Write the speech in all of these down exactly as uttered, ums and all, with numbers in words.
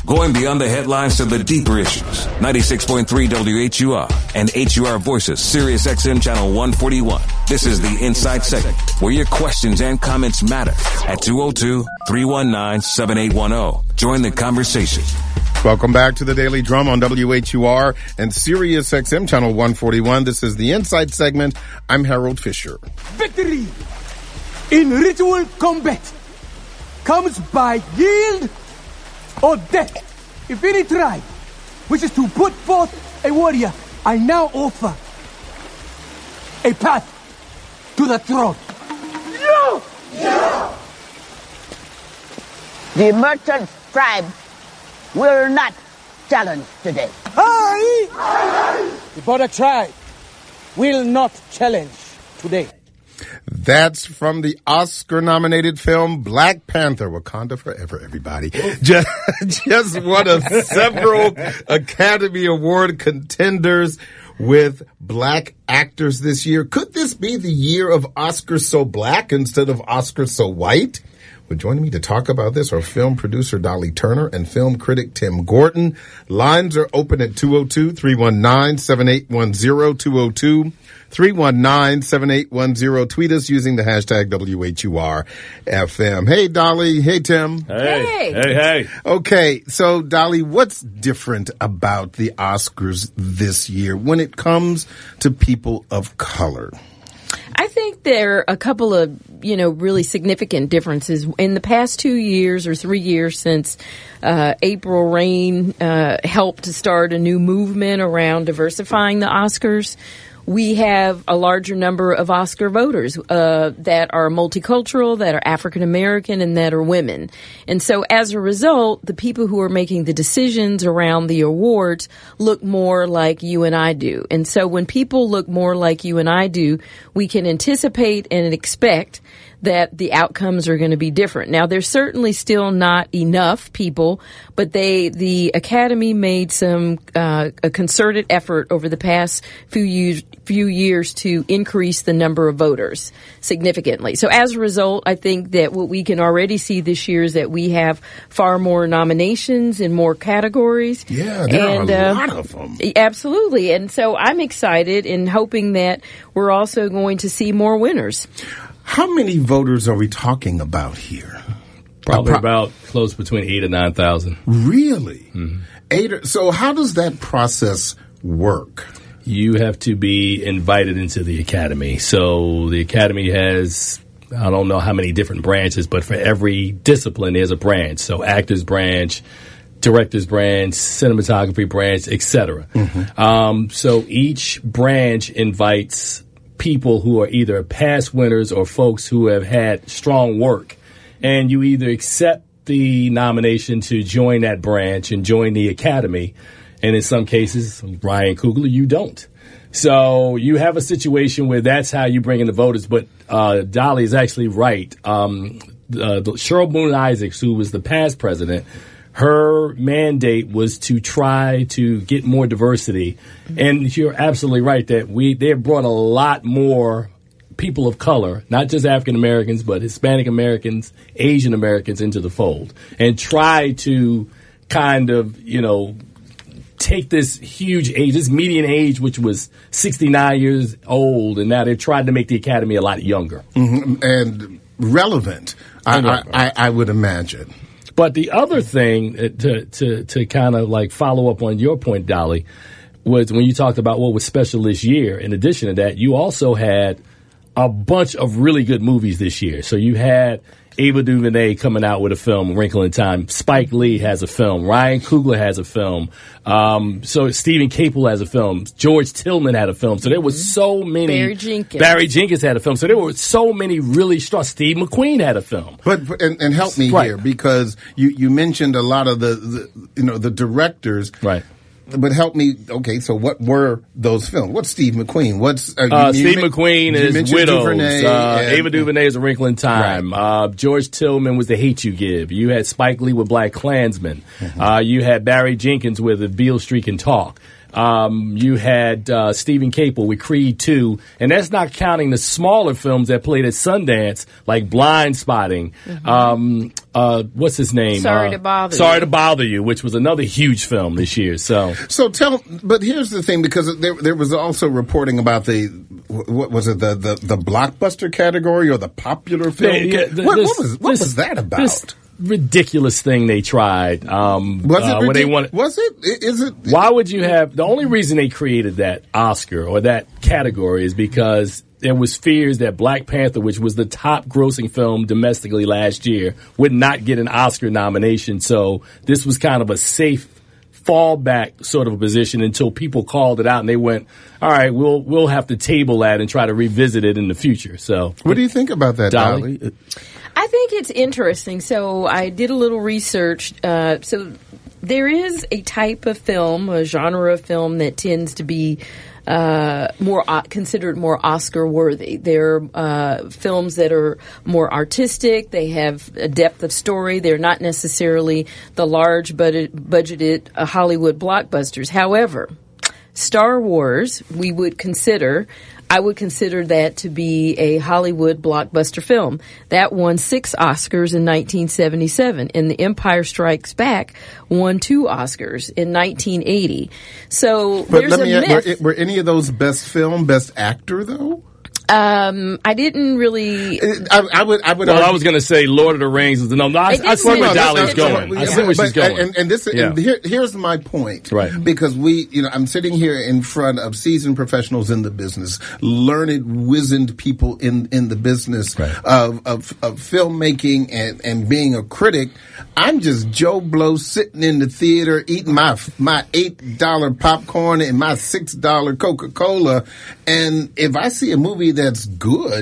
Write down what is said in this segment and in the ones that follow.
Going beyond the headlines to the deeper issues. ninety-six point three W H U R and H U R Voices, Sirius X M Channel one forty-one. This is the Inside segment where your questions and comments matter at two oh two, three one nine, seven eight one oh. Join the conversation. Welcome back to the Daily Drum on W H U R and Sirius X M Channel one forty-one. This is the Inside segment. I'm Harold Fisher. Victory in ritual combat comes by yield or death. If any tribe wishes to put forth a warrior, I now offer a path to the throne. Yeah! Yeah! The merchant tribe will not challenge today. Aye! Aye! The border tribe will not challenge today. That's from the Oscar-nominated film Black Panther, Wakanda Forever, everybody. Just, just one of several Academy Award contenders with black actors this year. Could this be the year of Oscar so black instead of Oscar so white? Well, joining me to talk about this are film producer Dolly Turner and film critic Tim Gorton. Lines are open at two oh two, three one nine, seven eight one oh, two oh two, three one nine, seven eight one oh. Tweet us using the hashtag W H U R F M. Hey, Dolly. Hey, Tim. Hey. Hey, hey. hey. Okay, so, Dolly, what's different about the Oscars this year when it comes to people of color? I think there are a couple of, you know, really significant differences. In the past two years or three years since uh, April Rain uh, helped to start a new movement around diversifying the Oscars, we have a larger number of Oscar voters uh, that are multicultural, that are African American, and that are women. And so as a result, the people who are making the decisions around the awards look more like you and I do. And so when people look more like you and I do, we can anticipate and expect that the outcomes are going to be different. Now, there's certainly still not enough people, but they, the Academy made some, uh, a concerted effort over the past few years, few years to increase the number of voters significantly. So as a result, I think that what we can already see this year is that we have far more nominations in more categories. Yeah, there and, are a uh, lot of them. Absolutely. And so I'm excited and hoping that we're also going to see more winners. How many voters are we talking about here? Probably uh, pro- about close between eight and nine thousand. Really? Mm-hmm. Eight. Or, so how does that process work? You have to be invited into the Academy. So the Academy has, I don't know how many different branches, but for every discipline there's a branch. So actors branch, directors branch, cinematography branch, et cetera. Mm-hmm. Um, so each branch invites people who are either past winners or folks who have had strong work. And you either accept the nomination to join that branch and join the Academy. And in some cases, Ryan Coogler, you don't. So you have a situation where that's how you bring in the voters. But uh, Dolly is actually right. Um, uh, Cheryl Boone Isaacs, who was the past president, her mandate was to try to get more diversity. Mm-hmm. And you're absolutely right that we they brought a lot more people of color, not just African Americans, but Hispanic Americans, Asian Americans into the fold and try to kind of, you know, take this huge age, this median age, which was sixty-nine years old, and now they've tried to make the Academy a lot younger. Mm-hmm. And relevant, I, I, I, I would imagine. But the other thing to to to kind of like follow up on your point, Dolly, was when you talked about what was special this year. In addition to that, you also had a bunch of really good movies this year. So you had Ava DuVernay coming out with a film, Wrinkle in Time. Spike Lee has a film. Ryan Coogler has a film. Um, so Stephen Caple has a film. George Tillman had a film. So there was so many. Barry Jenkins. Barry Jenkins had a film. So there were so many really strong. Steve McQueen had a film. But and, and help me right. here because you, you mentioned a lot of the, the you know the directors. Right. But help me. Okay, so what were those films? What's Steve McQueen? What's uh, uh, you, Steve you McQueen is Widows. DuVernay uh, and, Ava DuVernay is A Wrinkle in Time. Right. Uh, George Tillman was The Hate You Give. You had Spike Lee with Black Klansman. Mm-hmm. Uh, you had Barry Jenkins with If Beale Street Can Talk. Um, you had uh, Stephen Caple with Creed two, and that's not counting the smaller films that played at Sundance, like Blind Spotting. Mm-hmm. Um, uh, what's his name? Sorry uh, to bother Sorry you. to Bother You, which was another huge film this year. So, so tell. But here's the thing, because there there was also reporting about the what was it the the, the blockbuster category or the popular film? Yeah, yeah, the, what, this, what was what this, was that about? This ridiculous thing they tried. Um, was it? uh, when they wanted, was it? Is it? Why would you have? The only reason they created that Oscar or that category is because there was fears that Black Panther, which was the top grossing film domestically last year, would not get an Oscar nomination. So this was kind of a safe fallback sort of a position until people called it out and they went, all right, we'll we'll have to table that and try to revisit it in the future. So what do you think about that, Dolly? Dolly? I think it's interesting. So I did a little research. Uh, so there is a type of film, a genre of film that tends to be uh, more uh, considered more Oscar worthy. They're uh, films that are more artistic. They have a depth of story. They're not necessarily the large budget, budgeted uh, Hollywood blockbusters. However, Star Wars, we would consider, I would consider that to be a Hollywood blockbuster film. That won six Oscars in nineteen seventy-seven, and The Empire Strikes Back won two Oscars in nineteen eighty. So but there's let a me myth. ask, were, were any of those best film, best actor, though? Um, I didn't really. I, I would. I would. Well, argue, I was going to say Lord of the Rings. Was the, no, no, I, I see Well, where no, Dolly's that's- that's- going. I Yeah, see where but- she's going. And, and this, Yeah. and here, here's my point. Right. Because we, you know, I'm sitting here in front of seasoned professionals in the business, learned, wizened people in in the business Right. of, of of filmmaking and and being a critic. I'm just Joe Blow sitting in the theater eating my my eight dollar popcorn and my six dollar Coca Cola, and if I see a movie that's good.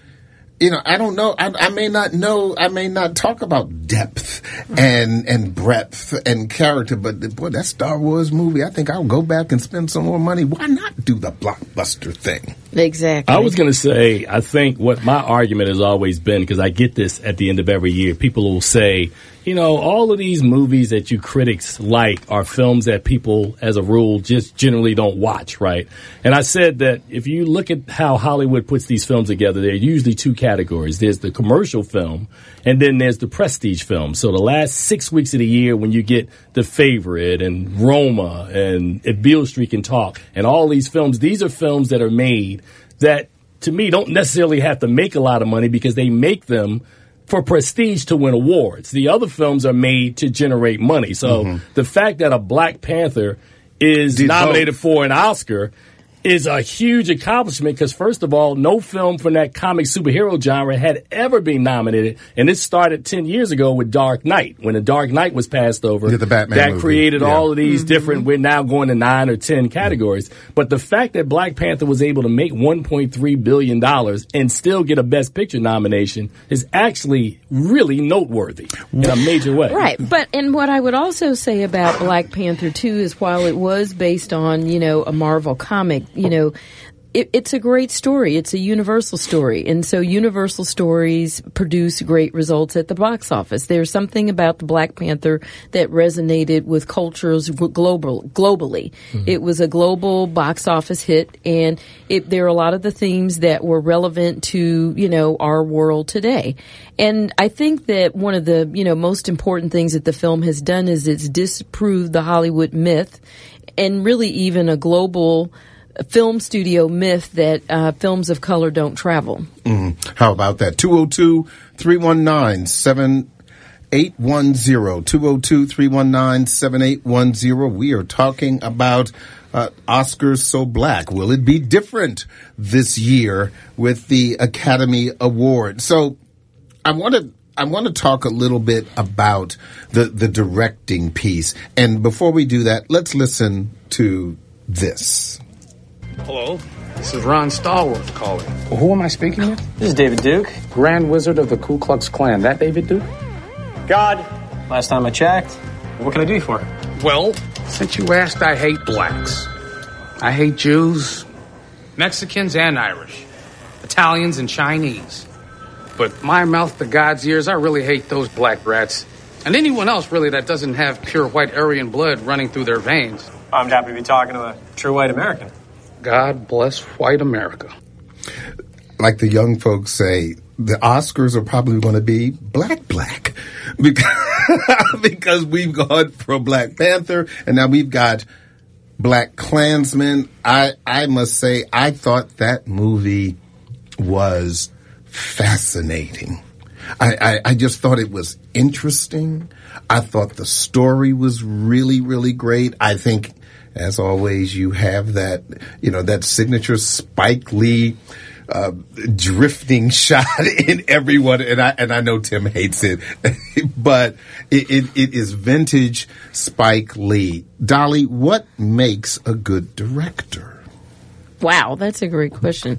You know, I don't know. I, I may not know. I may not talk about depth and and breadth and character. But boy, that Star Wars movie, I think I'll go back and spend some more money. Why not do the blockbuster thing? Exactly. I was going to say, I think what my argument has always been, because I get this at the end of every year, people will say, you know, all of these movies that you critics like are films that people, as a rule, just generally don't watch, right? And I said that if you look at how Hollywood puts these films together, there are usually two categories. There's the commercial film, and then there's the prestige film. So the last six weeks of the year when you get The Favorite and Roma and If Beale Street Can Talk and all these films, these are films that are made that, to me, don't necessarily have to make a lot of money because they make them for prestige to win awards. The other films are made to generate money. So mm-hmm. the fact that a Black Panther is These nominated both. for an Oscar is a huge accomplishment because, first of all, no film from that comic superhero genre had ever been nominated. And this started ten years ago with Dark Knight. When The Dark Knight was passed over, yeah, the Batman that movie. created yeah. all of these Mm-hmm. different, we're now going to nine or ten categories. Mm-hmm. But the fact that Black Panther was able to make one point three billion dollars and still get a Best Picture nomination is actually really noteworthy in a major way. Right. But, and what I would also say about Black Panther two is while it was based on, you know, a Marvel comic, you know, it, it's a great story. It's a universal story. And so universal stories produce great results at the box office. There's something about the Black Panther that resonated with cultures global, globally. Mm-hmm. It was a global box office hit, and it, there are a lot of the themes that were relevant to, you know, our world today. And I think that one of the, you know, most important things that the film has done is it's disproved the Hollywood myth and really even a global film studio myth that uh, films of color don't travel. Mm. How about that? two oh two, three one nine, seven eight one zero. two oh two, three one nine, seven eight one zero. We are talking about uh, Oscars So Black. Will it be different this year with the Academy Award? So I want to I want to talk a little bit about the, the directing piece. And before we do that, let's listen to this. Hello, this is Ron Stallworth calling. Well, who am I speaking with? This is David Duke. Grand Wizard of the Ku Klux Klan. That David Duke? God, last time I checked. What can I do you for? Well, since you asked, I hate blacks. I hate Jews, Mexicans, and Irish, Italians, and Chinese. But my mouth to God's ears, I really hate those black rats. And anyone else, really, that doesn't have pure white Aryan blood running through their veins. I'm happy to be talking to a true white American. God bless white America. Like the young folks say, the Oscars are probably going to be black, black. Because, because we've gone from Black Panther, and now we've got Black Klansman. I, I must say, I thought that movie was fascinating. I, I, I just thought it was interesting. I thought the story was really, really great. I think, as always, you have that, you know, that signature Spike Lee uh, drifting shot in everyone, and I and I know Tim hates it, but it, it, it is vintage Spike Lee. Dolly, what makes a good director? Wow, that's a great question.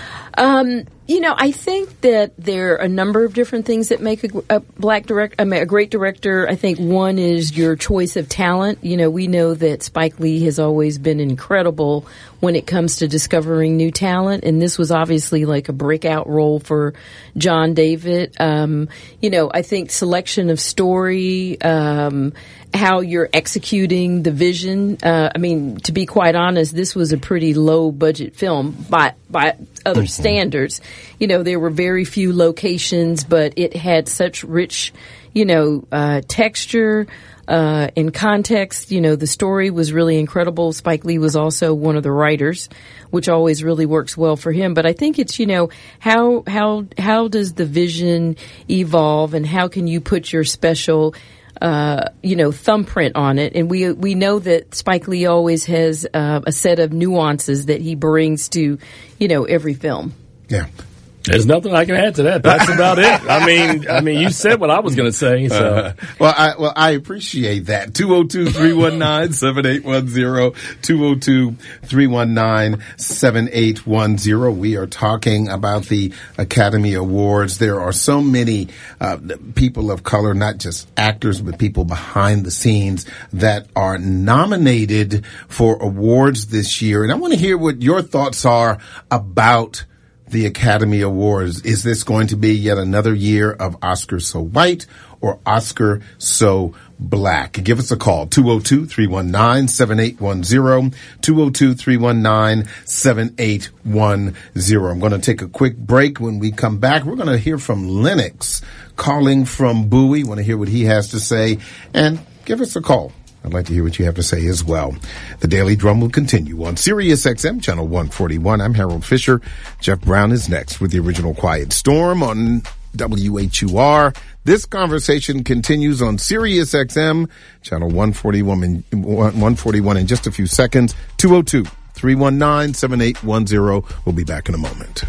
Um, you know, I think that there are a number of different things that make a, a black direct, I mean, a great director. I think one is your choice of talent. You know, we know that Spike Lee has always been incredible when it comes to discovering new talent, and this was obviously like a breakout role for John David. Um, you know, I think selection of story, um, how you're executing the vision. Uh, I mean, to be quite honest, this was a pretty low budget film by by other mm-hmm. standards. You know, there were very few locations, but it had such rich, you know, uh, texture, uh, and context. You know, the story was really incredible. Spike Lee was also one of the writers, which always really works well for him. But I think it's, you know, how, how, how does the vision evolve, and how can you put your special, uh, you know, thumbprint on it? And we, we know that Spike Lee always has, uh, a set of nuances that he brings to, you know, every film. Yeah. There's nothing I can add to that. That's about it. I mean, I mean, you said what I was going to say. So, uh, well, I well I appreciate that. Two zero two three one nine seven eight one zero. Two zero two three one nine seven eight one zero. We are talking about the Academy Awards. There are so many uh, people of color, not just actors, but people behind the scenes that are nominated for awards this year. And I want to hear what your thoughts are about the Academy Awards. Is this going to be yet another year of Oscar so white or Oscar so black? Give us a call, two zero two three one nine seven eight one zero, two zero two three one nine seven eight one zero. I'm going to take a quick break. When we come back, we're going to hear from Lennox calling from Bowie. Want to hear what he has to say, and give us a call. I'd like to hear what you have to say as well. The Daily Drum will continue on Sirius X M, Channel one forty-one. I'm Harold Fisher. Jeff Brown is next with the original Quiet Storm on W H U R. This conversation continues on Sirius X M, Channel one forty-one, one forty-one in just a few seconds. two zero two three one nine seven eight one zero. We'll be back in a moment.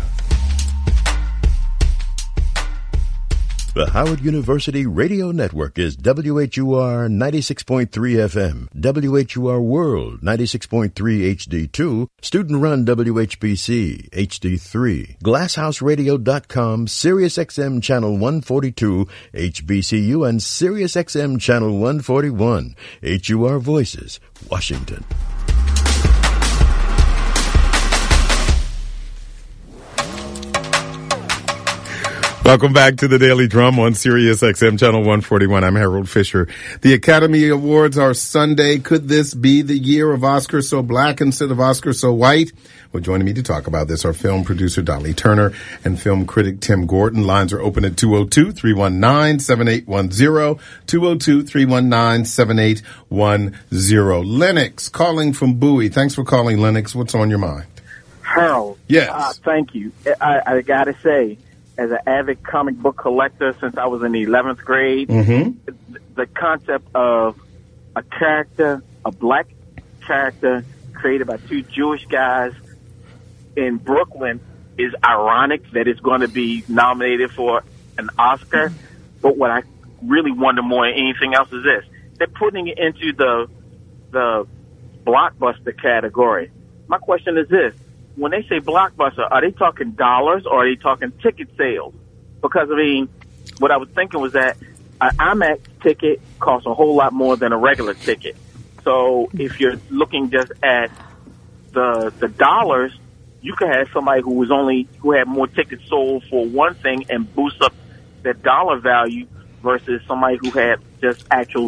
The Howard University Radio Network is W H U R ninety-six point three F M, W H U R World ninety-six point three H D two, student-run W H B C H D three, glasshouse radio dot com, Sirius X M Channel one forty-two, H B C U, and Sirius X M Channel one forty-one, H U R Voices, Washington. Welcome back to the Daily Drum on Sirius X M Channel one forty-one. I'm Harold Fisher. The Academy Awards are Sunday. Could this be the year of Oscar so black instead of Oscar so white? Well, joining me to talk about this are film producer Dolly Turner and film critic Tim Gordon. Lines are open at two zero two three one nine seven eight one zero, two zero two three one nine seven eight one zero. Lennox calling from Bowie. Thanks for calling, Lennox. What's on your mind? Harold. Yes. Uh, thank you. I, I got to say, as an avid comic book collector since I was in the eleventh grade, mm-hmm. the concept of a character, a black character created by two Jewish guys in Brooklyn is ironic that it's going to be nominated for an Oscar. But what I really wonder more than anything else is this. They're putting it into the the blockbuster category. My question is this. When they say blockbuster, are they talking dollars or are they talking ticket sales? Because, I mean, what I was thinking was that an IMAX ticket costs a whole lot more than a regular ticket. So if you're looking just at the the dollars, you could have somebody who was only who had more tickets sold for one thing and boost up their dollar value versus somebody who had just actual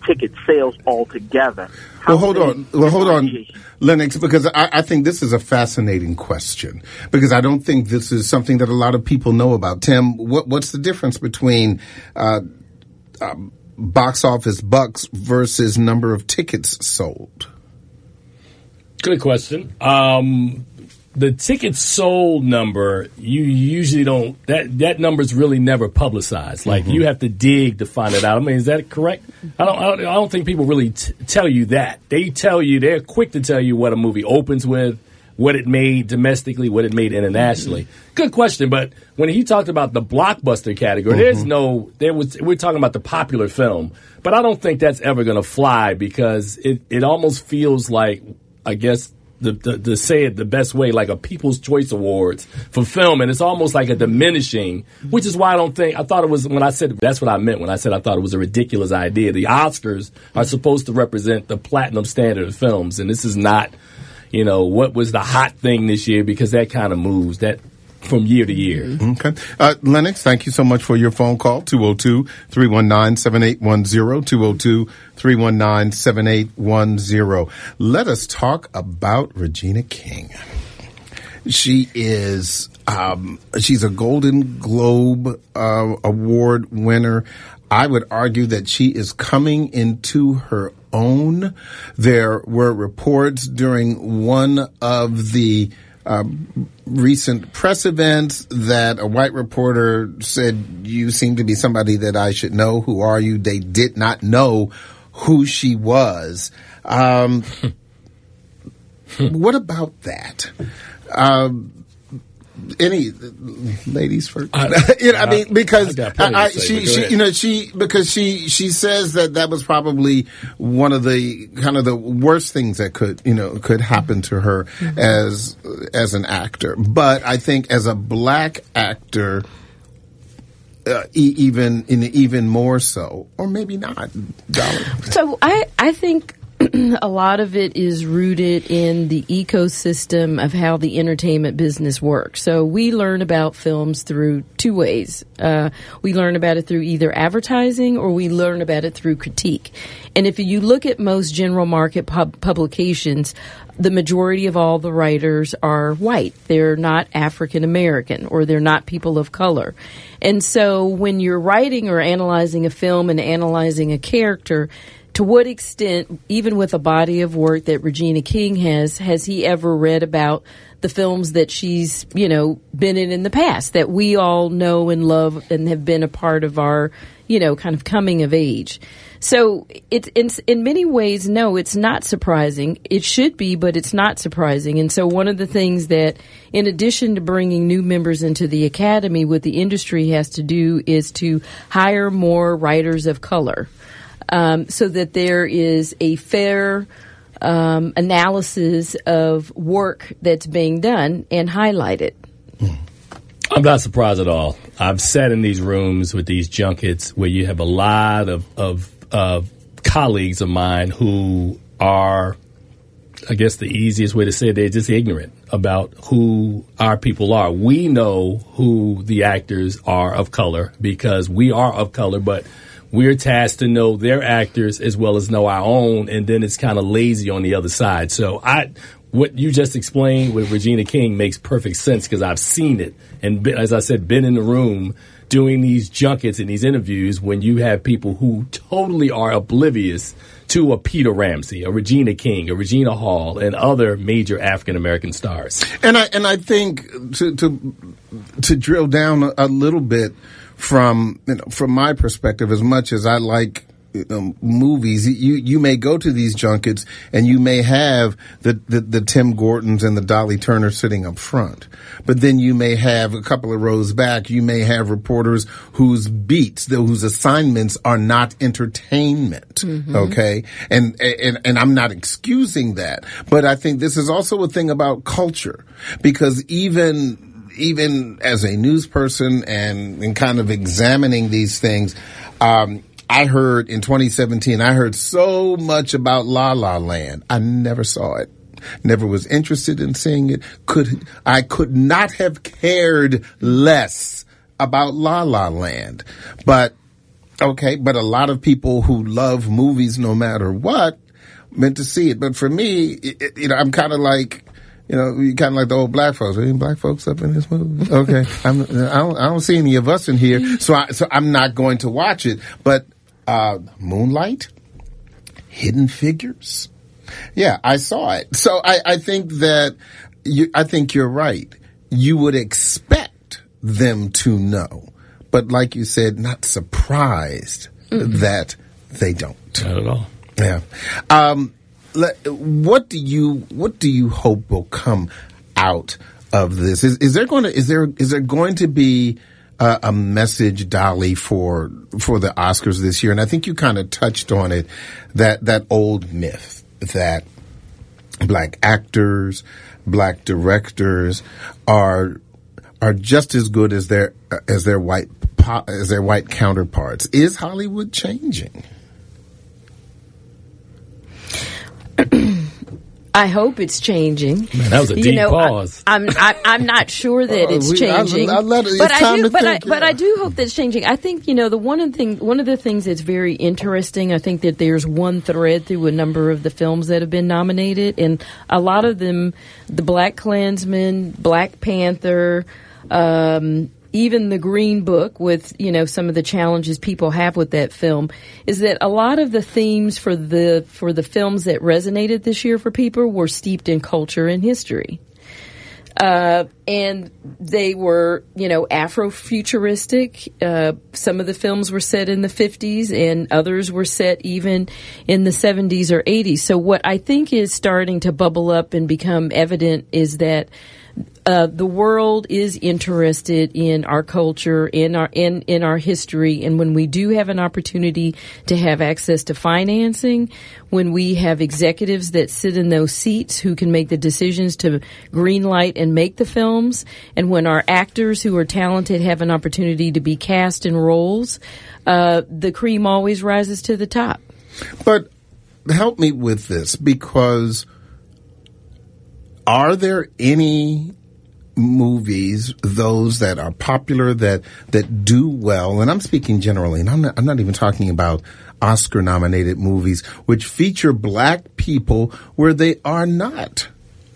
ticket sales altogether. Well, hold on. Well, hold on, Lennox, because I, I think this is a fascinating question, because I don't think this is something that a lot of people know about. Tim, what, what's the difference between uh, uh, box office bucks versus number of tickets sold? Good question. Um, the tickets sold number, you usually don't, that, that number's really never publicized. Like, mm-hmm. you have to dig to find it out. I mean, is that correct? I don't, I don't, I don't think people really t- tell you that. They tell you, they're quick to tell you what a movie opens with, what it made domestically, what it made internationally. Mm-hmm. Good question, but when he talked about the blockbuster category, mm-hmm. there's no, there was, we're talking about the popular film, but I don't think that's ever going to fly, because it, it almost feels like, I guess, The, the, to say it the best way, like a People's Choice Awards for film, and it's almost like a diminishing, which is why I don't think, I thought it was, when I said, that's what I meant when I said I thought it was a ridiculous idea. The Oscars are supposed to represent the platinum standard of films, and this is not, you know, what was the hot thing this year, because that kind of moves, that from year to year. Okay. Uh, Lennox, thank you so much for your phone call. two oh two, three one nine, seven eight one zero, two oh two, three one nine, seven eight one zero. Let us talk about Regina King. She is, um, she's a Golden Globe uh, Award winner. I would argue that she is coming into her own. There were reports during one of the Uh, recent press events that a white reporter said, you seem to be somebody that I should know. Who are you? They did not know who she was. Um, what about that? Um, any ladies first? I, you know, I mean, because I, I, she, she, you know, she, because she, she says that that was probably one of the kind of the worst things that could, you know, could happen to her mm-hmm. as, as an actor. But I think as a black actor, uh, e- even, in even more so, or maybe not. Dolly. So I, I think a lot of it is rooted in the ecosystem of how the entertainment business works. So we learn about films through two ways. Uh, we learn about it through either advertising, or we learn about it through critique. And if you look at most general market pub- publications, the majority of all the writers are white. They're not African American, or they're not people of color. And so when you're writing or analyzing a film and analyzing a character, to what extent, even with a body of work that Regina King has, has he ever read about the films that she's, you know, been in in the past, that we all know and love and have been a part of our, you know, kind of coming of age? So it's in, in many ways, no, it's not surprising. It should be, but it's not surprising. And so one of the things that, in addition to bringing new members into the academy, what the industry has to do is to hire more writers of color. Um, so that there is a fair um, analysis of work that's being done and highlight it. I'm not surprised at all. I've sat in these rooms with these junkets where you have a lot of, of, of colleagues of mine who are, I guess the easiest way to say it, they're just ignorant about who our people are. We know who the actors are of color because we are of color, but we're tasked to know their actors as well as know our own, and then it's kind of lazy on the other side. So I, what you just explained with Regina King makes perfect sense because I've seen it. And been, as I said, been in the room doing these junkets and these interviews when you have people who totally are oblivious to a Peter Ramsey, a Regina King, a Regina Hall, and other major African-American stars. And I, and I think to, to, to drill down a, a little bit, From you know, from my perspective, as much as I like you know, movies, you you may go to these junkets and you may have the, the the Tim Gortons and the Dolly Turner sitting up front, but then you may have a couple of rows back. You may have reporters whose beats, whose assignments are not entertainment. Mm-hmm. Okay, and and and I'm not excusing that, but I think this is also a thing about culture, because even. Even as a news person and, and kind of examining these things, um, I heard in twenty seventeen, I heard so much about La La Land. I never saw it. Never was interested in seeing it. Could, I could not have cared less about La La Land. But Okay, but a lot of people who love movies no matter what meant to see it. But for me, it, it, you know, I'm kind of like, you know, kind of like the old black folks. Are any black folks up in this movie? Okay, I'm, I don't, I don't see any of us in here, so I, so I'm not going to watch it. But uh, Moonlight, Hidden Figures, yeah, I saw it. So I, I think that you, I think you're right. You would expect them to know. But like you said, not surprised mm-hmm. that they don't. Not at all. Yeah. Um, let, what do you What do you hope will come out of this? Is, is there going to is there is there going to be uh, a message, Dolly, for for the Oscars this year? And I think you kind of touched on it, that that old myth that black actors, black directors are are just as good as their as their white as their white counterparts. Is Hollywood changing? I hope it's changing. Man, that was a deep you know, pause. I, I'm I, I'm not sure that it's we, changing, I, I let it, but I do. But think, I yeah. but I do hope that it's changing. I think you know the one of the thing one of the things that's very interesting. I think that there's one thread through a number of the films that have been nominated, and a lot of them, the Black Klansman, Black Panther. Um, even the Green Book, with, you know, some of the challenges people have with that film, is that a lot of the themes for the for the films that resonated this year for people were steeped in culture and history. Uh, and they were, you know, Afrofuturistic. Uh, some of the films were set in the fifties and others were set even in the seventies or eighties. So what I think is starting to bubble up and become evident is that Uh, the world is interested in our culture, in our in, in our history, and when we do have an opportunity to have access to financing, when we have executives that sit in those seats who can make the decisions to greenlight and make the films, and when our actors who are talented have an opportunity to be cast in roles, uh, the cream always rises to the top. But help me with this, because are there any movies, those that are popular, that that do well, and I'm speaking generally, and I'm not, I'm not even talking about Oscar-nominated movies, which feature black people where they are not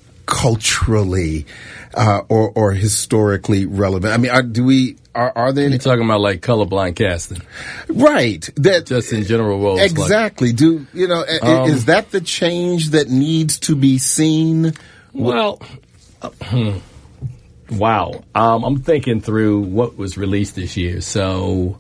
culturally uh, or or historically relevant? I mean, are, do we are are there? You're talking about like colorblind casting, right? That just in general roles. Exactly. Like, do you know? Um, is that the change that needs to be seen? Well. Uh, Wow. Um, I'm thinking through what was released this year. So,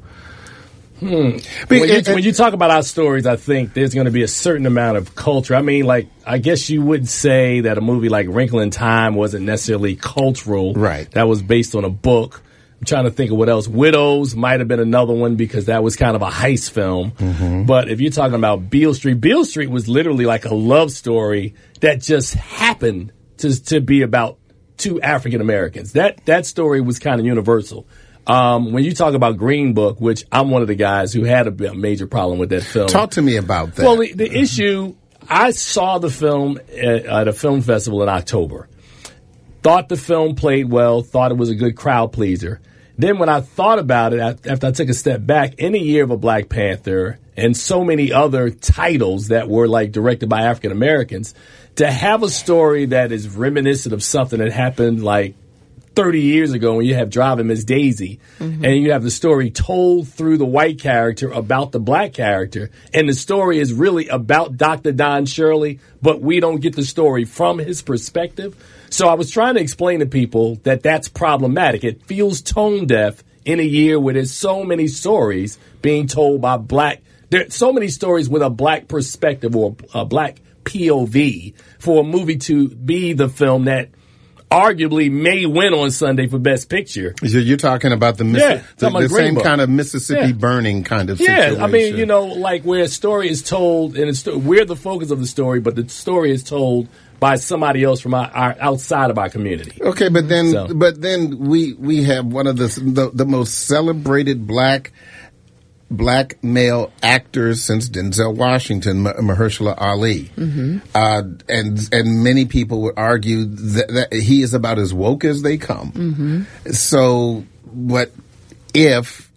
hmm. when, you, when you talk about our stories, I think there's going to be a certain amount of culture. I mean, like, I guess you would say that a movie like Wrinkle in Time wasn't necessarily cultural. Right. That was based on a book. I'm trying to think of what else. Widows might have been another one because that was kind of a heist film. Mm-hmm. But if you're talking about Beale Street, Beale Street was literally like a love story that just happened to to be about two African Americans. That that story was kind of universal. Um, when you talk about Green Book, which I'm one of the guys who had a, a major problem with that film. Talk to me about that. Well, the, the issue, I saw the film at, at a film festival in October. Thought the film played well, thought it was a good crowd pleaser. Then when I thought about it, after I took a step back, in a year of a Black Panther and so many other titles that were like directed by African Americans, to have a story that is reminiscent of something that happened like thirty years ago when you have Driving Miss Daisy, mm-hmm. and you have the story told through the white character about the black character, and the story is really about Doctor Don Shirley, but we don't get the story from his perspective. So I was trying to explain to people that that's problematic. It feels tone deaf in a year where there's so many stories being told by black, there's so many stories with a black perspective or a black P O V for a movie to be the film that arguably may win on Sunday for Best Picture. So you're talking about the, Missi- yeah, the, the same Book. kind of Mississippi yeah. burning kind of yeah, situation. I mean, you know, like where a story is told, and it's, we're the focus of the story, but the story is told by somebody else from our, our outside of our community. Okay, but then, so. but then we we have one of the the, the most celebrated black. black male actors since Denzel Washington, Mahershala Ali. Mm-hmm. Uh, and and many people would argue that, that he is about as woke as they come. Mm-hmm. So what if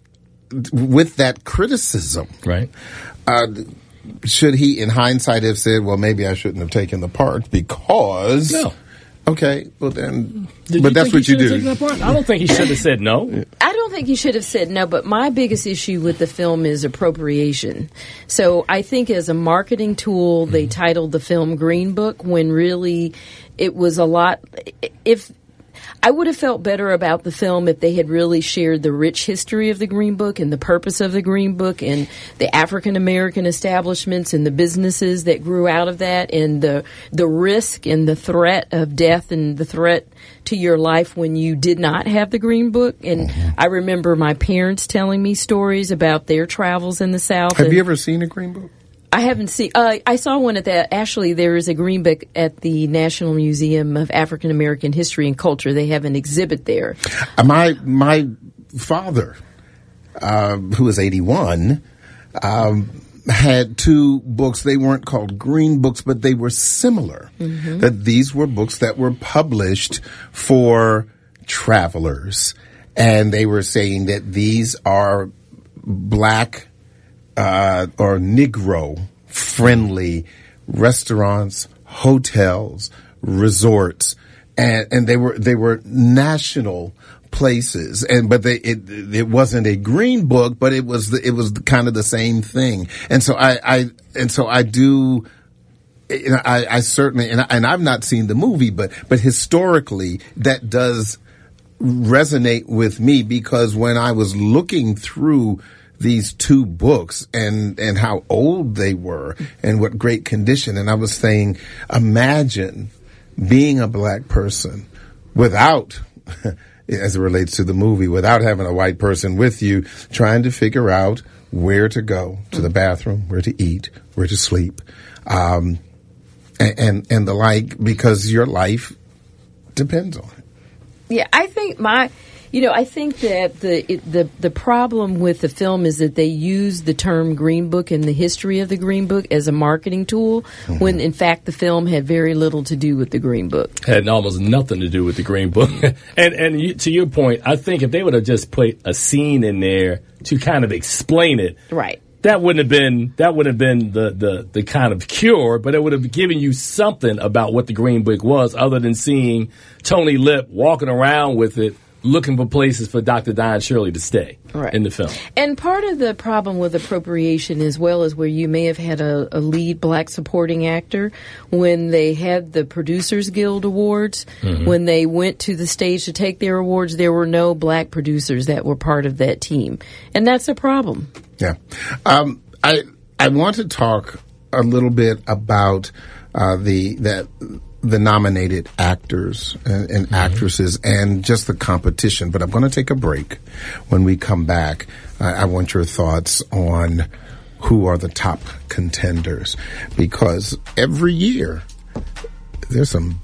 with that criticism, right? Uh, should he, in hindsight, have said, "Well, maybe I shouldn't have taken the part because"? No. Okay, well then, Did but you that's think what he you should do. have taken that part? I don't think he should have said no. I don't think he should have said no, but my biggest issue with the film is appropriation. So I think as a marketing tool, they titled the film Green Book when really it was a lot. If I would have felt better about the film if they had really shared the rich history of the Green Book and the purpose of the Green Book and the African American establishments and the businesses that grew out of that and the the risk and the threat of death and the threat to your life when you did not have the Green Book. And I remember my parents telling me stories about their travels in the South. Have and you ever seen a Green Book? I haven't seen. Uh, I saw one at the. Actually, there is a Green Book at the National Museum of African American History and Culture. They have an exhibit there. Uh, my my father, uh, who is eighty-one, um, had two books. They weren't called Green Books, but they were similar. Mm-hmm. That these were books that were published for travelers, and they were saying that these are black. Uh, or Negro-friendly restaurants, hotels, resorts, and and they were they were national places. And but they it it wasn't a Green Book, but it was the, it was kind of the same thing. And so I, I and so I do. You know, I, I certainly and I, and I've not seen the movie, but but historically that does resonate with me because when I was looking through these two books and, and how old they were and what great condition. And I was saying, imagine being a black person without, as it relates to the movie, without having a white person with you, trying to figure out where to go to the bathroom, where to eat, where to sleep, um, and, and, and the like, because your life depends on it. Yeah, I think my... You know, I think that the it, the the problem with the film is that they use the term Green Book and the history of the Green Book as a marketing tool, mm-hmm. when in fact the film had very little to do with the Green Book. Had almost nothing to do with the Green Book. and and you, to your point, I think if they would have just put a scene in there to kind of explain it, right? That wouldn't have been that would have been the, the, the kind of cure, but it would have given you something about what the Green Book was, other than seeing Tony Lip walking around with it, looking for places for Doctor Don Shirley to stay right. in the film. And part of the problem with appropriation as well is where you may have had a, a lead black supporting actor when they had the Producers Guild Awards, mm-hmm. when they went to the stage to take their awards, there were no black producers that were part of that team. And that's a problem. Yeah. Um, I I want to talk a little bit about uh, the that the nominated actors and, and mm-hmm. actresses and just the competition. But I'm going to take a break. When we come back, I, I want your thoughts on who are the top contenders, because every year there's some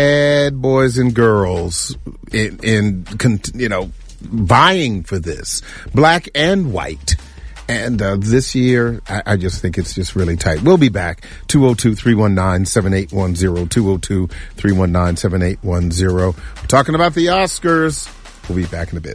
bad boys and girls in, in you know, vying for this, black and white. And uh, this year, I, I just think it's just really tight. We'll be back. two oh two, three one nine, seven eight one zero. two oh two, three one nine, seven eight one zero. We're talking about the Oscars. We'll be back in a bit.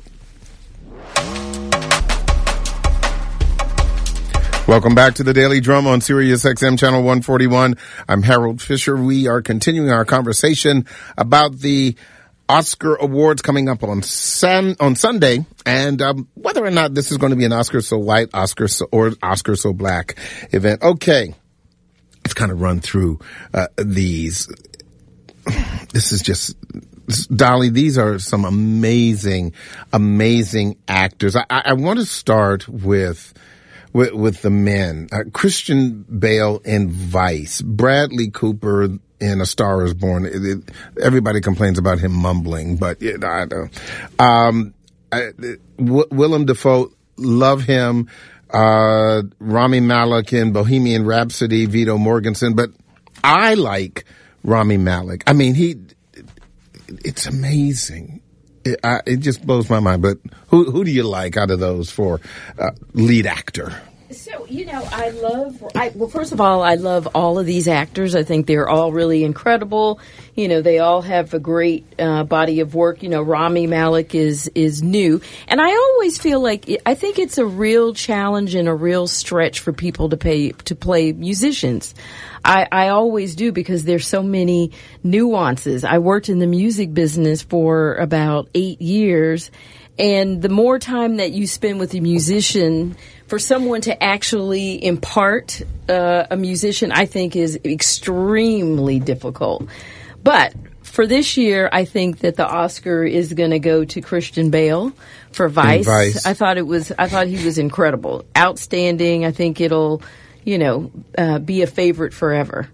Welcome back to the Daily Drum on Sirius X M Channel one forty-one. I'm Harold Fisher. We are continuing our conversation about the Oscar Awards coming up on Sun on Sunday, and um, whether or not this is going to be an Oscar so white, Oscar so, or Oscar so black event. Okay, let's kind of run through uh, these. This is just, Dolly, these are some amazing, amazing actors. I, I, I want to start with with, with the men. Uh, Christian Bale in Vice, Bradley Cooper in A Star Is Born. It, it, everybody complains about him mumbling, but you know, I don't. Um, I, w- Willem Dafoe, love him. Uh, Rami Malek in Bohemian Rhapsody, Viggo Mortensen, but I like Rami Malek. I mean, he, it, it's amazing. It, I, it just blows my mind. But who who do you like out of those for uh, lead actor? So, you know, I love, I, well, first of all, I love all of these actors. I think they're all really incredible. You know, they all have a great uh, body of work. You know, Rami Malek is, is new. And I always feel like, it, I think it's a real challenge and a real stretch for people to pay, to play musicians. I, I always do because there's so many nuances. I worked in the music business for about eight years. And the more time that you spend with a musician, for someone to actually impart uh, a musician, I think is extremely difficult. But for this year, I think that the Oscar is going to go to Christian Bale for Vice. Vice. I thought it was. I thought he was incredible, outstanding. I think it'll, you know, uh, be a favorite forever.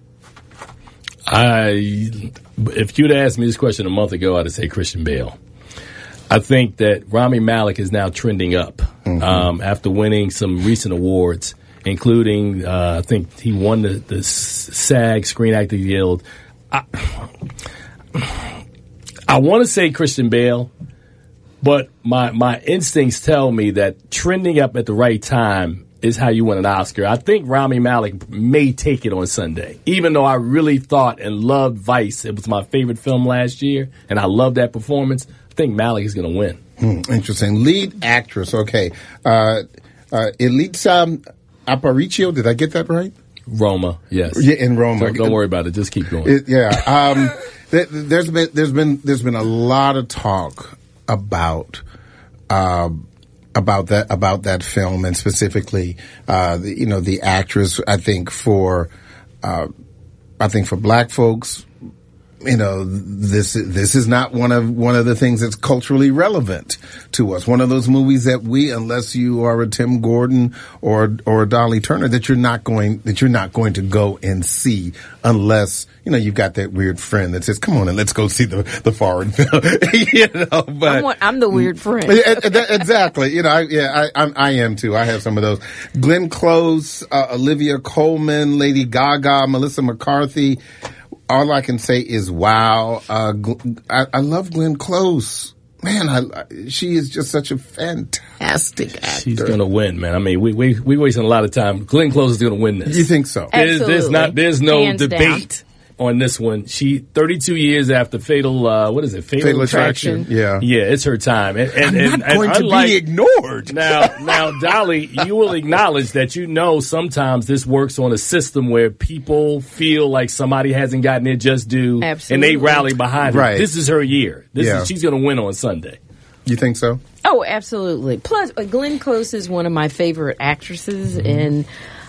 I, if you'd asked me this question a month ago, I'd say Christian Bale. I think that Rami Malek is now trending up mm-hmm. um, after winning some recent awards, including uh, I think he won the, the SAG Screen Actors Guild. I, I want to say Christian Bale, but my my instincts tell me that trending up at the right time is how you win an Oscar. I think Rami Malek may take it on Sunday, even though I really thought and loved Vice. It was my favorite film last year, and I loved that performance. I think Malek is going to win. Hmm, interesting. Lead actress. Okay. Uh, uh, Yalitza Aparicio. Did I get that right? Roma. Yes. Yeah, in Roma. Don't, don't worry about it. Just keep going. It, yeah. Um, th- there's been there's been there's been a lot of talk about uh, about that about that film, and specifically, uh, the, you know, the actress. I think for uh, I think for black folks, you know, this this is not one of one of the things that's culturally relevant to us. One of those movies that we, unless you are a Tim Gordon or or a Dolly Turner, that you're not going that you're not going to go and see unless, you know, you've got that weird friend that says, "Come on and let's go see the the foreign film." You know, but I'm, one, I'm the weird friend. Exactly. You know, I, yeah, I, I'm, I am too. I have some of those. Glenn Close, uh, Olivia Colman, Lady Gaga, Melissa McCarthy. All I can say is wow. Uh, I, I love Glenn Close. Man, I, she is just such a fantastic actor. She's going to win, man. I mean, we we we wasting a lot of time. Glenn Close is going to win this. You think so? There's, Absolutely. there's not. There's no Hands debate down. on this one. She thirty-two years after Fatal. Uh, what is it? Fatal, Fatal Attraction. Yeah, yeah. It's her time. And, and, I'm and, not and going unlike, to be ignored. Now, now, Dolly, you will acknowledge that you know sometimes this works on a system where people feel like somebody hasn't gotten their just due, Absolutely. and they rally behind Right. it. This is her year. This Yeah. is she's going to win on Sunday. You think so? Oh, absolutely. Plus, uh, Glenn Close is one of my favorite actresses, and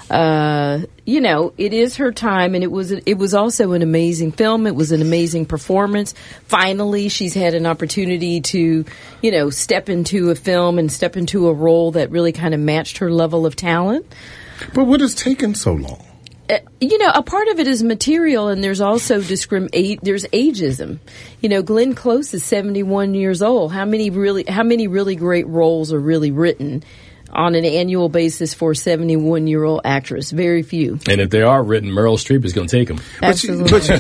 uh, you know, it is her time, and it was it was also an amazing film. It was an amazing performance. Finally, she's had an opportunity to, you know, step into a film and step into a role that really kind of matched her level of talent. But what has taken so long? Uh, you know, a part of it is material, and there's also discrim- a- there's ageism. You know, Glenn Close is seventy-one years old. How many really, how many really great roles are really written on an annual basis for a seventy-one-year-old actress? Very few. And if they are written, Meryl Streep is going to take them. But, she, Absolutely. but, she,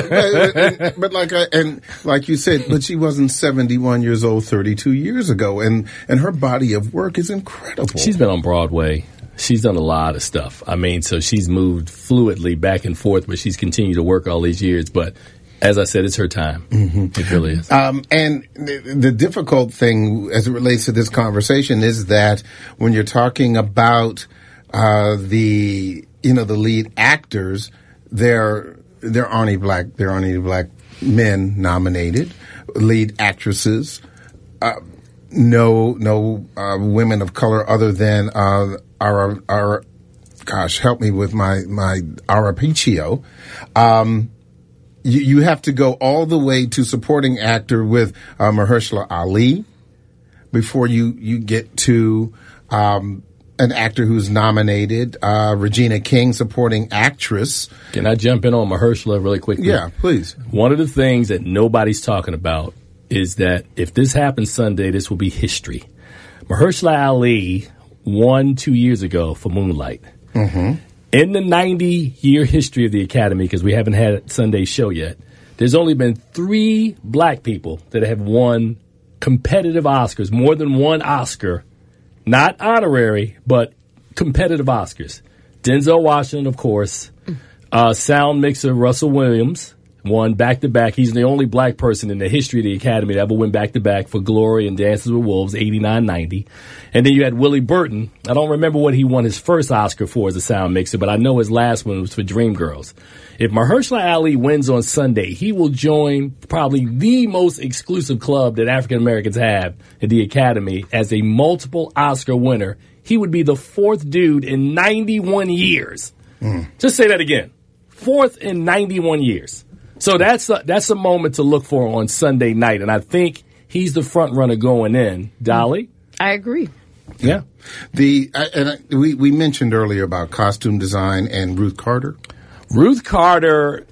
it, uh, but like I, and like you said, but she wasn't seventy-one years old thirty-two years ago, and and her body of work is incredible. She's been on Broadway. She's done a lot of stuff. I mean, so she's moved fluidly back and forth, but she's continued to work all these years. But as I said, it's her time. Mm-hmm. It really is. Um, and the, the difficult thing as it relates to this conversation is that when you're talking about uh, the you know the lead actors, there there aren't any black there aren't any black men nominated. Lead actresses, uh, no no uh, women of color other than uh, our our gosh help me with my my Aparicio. Um, You, you have to go all the way to supporting actor with uh, Mahershala Ali before you, you get to um, an actor who's nominated. Uh, Regina King, supporting actress. Can I jump in on Mahershala really quickly? Yeah, please. One of the things that nobody's talking about is that if this happens Sunday, this will be history. Mahershala Ali won two years ago for Moonlight. Mm-hmm. In the ninety-year history of the Academy, because we haven't had Sunday's show yet, there's only been three black people that have won competitive Oscars, more than one Oscar, not honorary, but competitive Oscars. Denzel Washington, of course. Uh, sound mixer Russell Williams won back-to-back. He's the only black person in the history of the Academy to ever win back-to-back for Glory and Dances with Wolves, eighty-nine ninety. And then you had Willie Burton. I don't remember what he won his first Oscar for as a sound mixer, but I know his last one was for Dreamgirls. If Mahershala Ali wins on Sunday, he will join probably the most exclusive club that African Americans have at the Academy as a multiple Oscar winner. He would be the fourth dude in ninety-one years. Mm. Just say that again. Fourth in ninety-one years. So that's a, that's a moment to look for on Sunday night, and I think he's the front runner going in. Dolly? I agree. Yeah. The I, and I, we we mentioned earlier about costume design and Ruth Carter. Ruth Carter,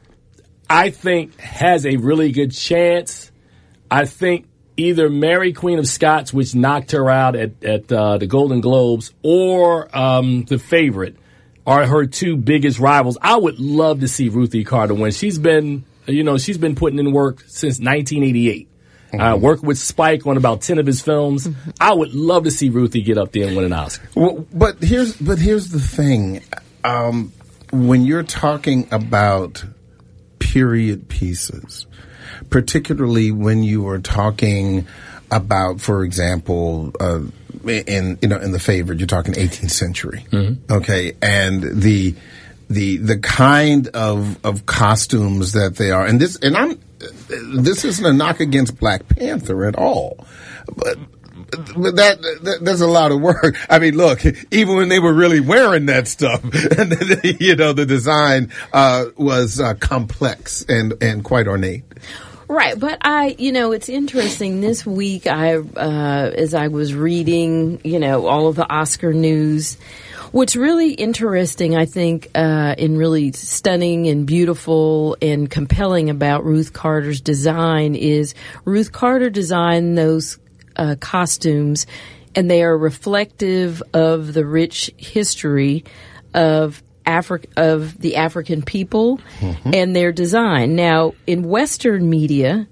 I think, has a really good chance. I think either Mary Queen of Scots, which knocked her out at at uh, the Golden Globes, or um, The Favorite are her two biggest rivals. I would love to see Ruthie Carter win. She's been, you know, she's been putting in work since nineteen eighty-eight. Mm-hmm. Uh, worked with Spike on about ten of his films. Mm-hmm. I would love to see Ruthie get up there and win an Oscar. Well, but here's but here's the thing. Um, when you're talking about period pieces, particularly when you are talking about, for example, uh, in you know in The Favorite, you're talking eighteenth century, mm-hmm. okay, and the the the kind of of costumes that they are, and this and I'm this isn't a knock against Black Panther at all, but. But that, that that's a lot of work. I mean, look, even when they were really wearing that stuff, you know, the design uh, was uh, complex and, and quite ornate. Right, but I, you know, it's interesting. This week, I, uh, as I was reading, you know, all of the Oscar news, what's really interesting, I think, uh, and really stunning and beautiful and compelling about Ruth Carter's design is Ruth Carter designed those uh, costumes, and they are reflective of the rich history of Afri- of the African people mm-hmm. and their design. Now, in Western media,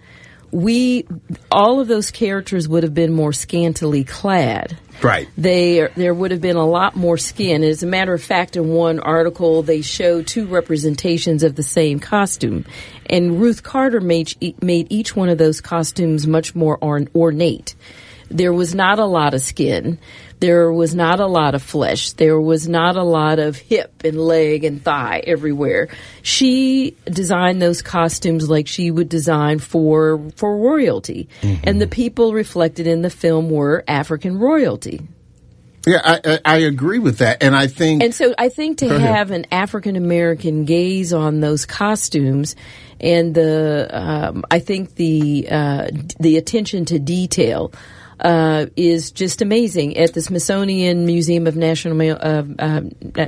we all of those characters would have been more scantily clad. Right. They there would have been a lot more skin. As a matter of fact, in one article, they show two representations of the same costume, and Ruth Carter made made each one of those costumes much more orn- ornate. There was not a lot of skin. There was not a lot of flesh. There was not a lot of hip and leg and thigh everywhere. She designed those costumes like she would design for for royalty. Mm-hmm. And the people reflected in the film were African royalty. Yeah, I, I, I agree with that. And I think... And so I think to have an African-American gaze on those costumes and the, um, I think the, uh, the attention to detail Uh, is just amazing. At the Smithsonian Museum of National uh, uh,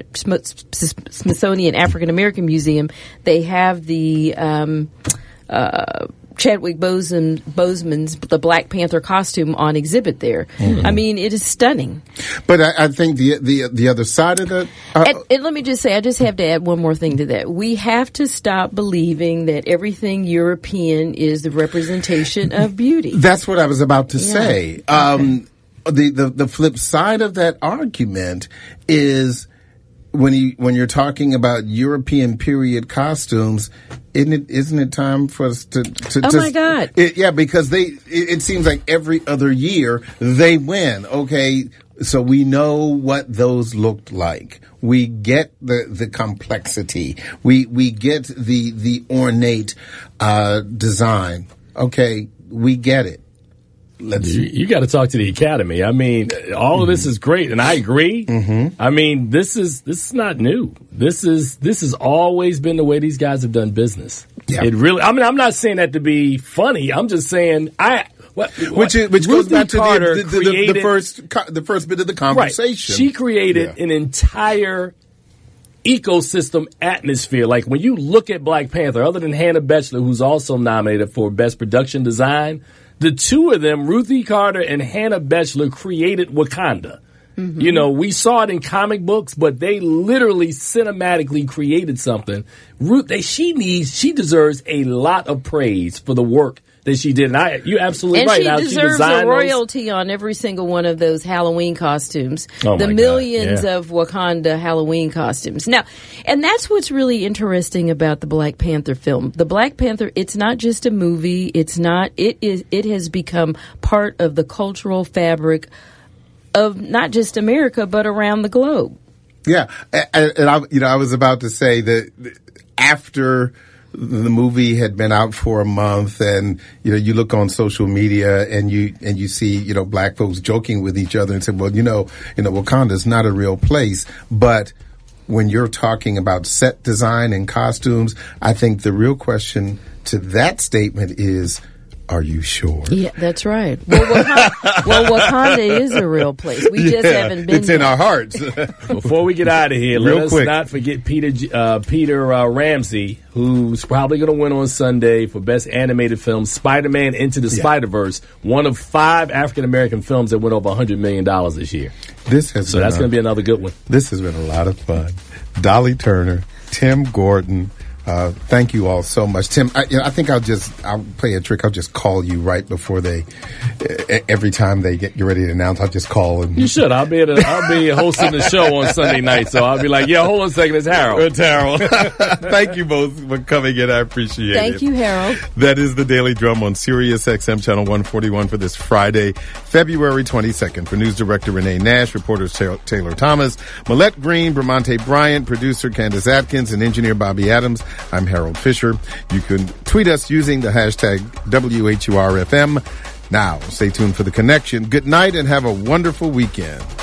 Smithsonian African American Museum, they have the um, uh, Chadwick Boseman, Boseman's The Black Panther costume on exhibit there. Mm-hmm. I mean, it is stunning. But I, I think the the the other side of that. Uh, and, and let me just say, I just have to add one more thing to that. We have to stop believing that everything European is the representation of beauty. That's what I was about to yeah. say. Um, okay. the, the the flip side of that argument is when you when you're talking about European period costumes. Isn't it, isn't it time for us to, to Oh to, my God. It, yeah, because they, it, it seems like every other year they win. Okay. So we know what those looked like. We get the, the complexity. We, we get the, the ornate, uh, design. Okay. We get it. Let's you, you got to talk to the Academy. I mean, all of this is great, and I agree. Mm-hmm. I mean, this is this is not new. This is this has always been the way these guys have done business. Yeah. It really. I mean, I'm not saying that to be funny. I'm just saying I. What, which is, which goes back to Carter the, the, the, created, the first the first bit of the conversation. Right. She created yeah. an entire ecosystem atmosphere. Like when you look at Black Panther, other than Hannah Beachler, who's also nominated for Best Production Design. The two of them, Ruthie Carter and Hannah Beachler, created Wakanda. Mm-hmm. You know, we saw it in comic books, but they literally cinematically created something. Ruth, they, she needs, she deserves a lot of praise for the work than she did. And I, you're absolutely and right. she now, deserves she a royalty those. on every single one of those Halloween costumes. Oh the my millions God. Yeah. of Wakanda Halloween costumes. Now, and that's what's really interesting about the Black Panther film. The Black Panther, it's not just a movie. It's not, it is, it has become part of the cultural fabric of not just America, but around the globe. Yeah. And, and I, you know, I was about to say that after the movie had been out for a month, and you know, you look on social media and you and you see, you know, black folks joking with each other and say, well, you know, you know, Wakanda's not a real place. But when you're talking about set design and costumes, I think the real question to that statement is, are you sure? Yeah, that's right. Well, Wakanda, well, Wakanda is a real place. We just yeah, haven't been It's in there. our hearts. Before we get out of here, Real let us quick. not forget Peter uh, Peter uh, Ramsey, who's probably going to win on Sunday for Best Animated Film, Spider-Man Into the Yeah. Spider-Verse, one of five African-American films that went over one hundred million dollars this year. This has So been that's a- going to be another good one. This has been a lot of fun. Dolly Turner, Tim Gordon, uh, thank you all so much. Tim, I, you know, I think I'll just, I'll play a trick. I'll just call you right before they, uh, every time they get you ready to announce, I'll just call and. You should. I'll be at a, I'll be hosting the show on Sunday night, so I'll be like, yeah, hold on a second, it's Harold. It's Harold. Thank you both for coming in. I appreciate it. Thank you, Harold. That is the Daily Drum on Sirius X M Channel one forty-one for this Friday, February twenty-second. For News Director Renee Nash, reporters Ta- Taylor Thomas, Millette Green, Bramante Bryant, producer Candace Atkins, and engineer Bobby Adams, I'm Harold Fisher. You can tweet us using the hashtag W H U R F M. Now, stay tuned for The Connection. Good night and have a wonderful weekend.